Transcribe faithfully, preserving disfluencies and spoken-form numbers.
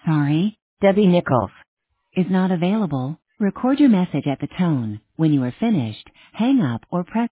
Sorry, Debbie Nichols is not available. Record your message at the tone. When you are finished, hang up or press